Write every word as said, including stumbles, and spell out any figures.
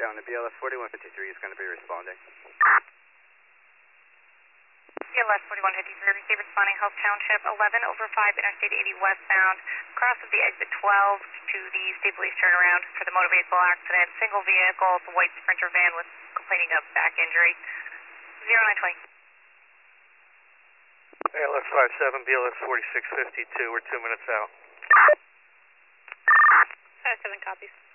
Town, the B L S forty-one fifty-three is going to be responding. B L S forty-one fifty-three, receive responding Health Township, eleven over five, Interstate eighty westbound, cross of the exit twelve to the State Police turnaround for the motor vehicle accident. Single vehicle, it's a white Sprinter van with complaining of back injury. zero nine twenty. B L S five seven, B L S forty-six fifty-two, we're two minutes out. five seven copies.